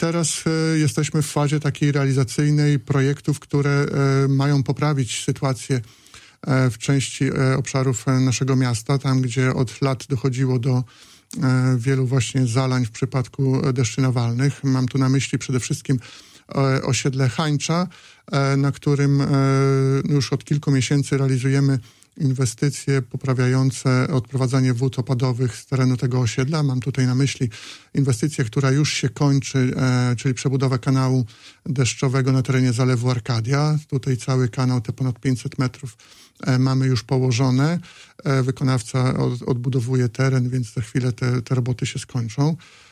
Teraz jesteśmy w fazie takiej realizacyjnej projektów, które mają poprawić sytuację w części obszarów naszego miasta, tam gdzie od lat dochodziło do wielu właśnie zalań w przypadku deszczy nawalnych. Mam tu na myśli przede wszystkim osiedle Hańcza, na którym już od kilku miesięcy realizujemy inwestycje poprawiające odprowadzanie wód opadowych z terenu tego osiedla. Mam tutaj na myśli inwestycję, która już się kończy, czyli przebudowę kanału deszczowego na terenie Zalewu Arkadia. Tutaj cały kanał, te ponad 500 metrów mamy już położone. Wykonawca odbudowuje teren, więc za chwilę te roboty się skończą.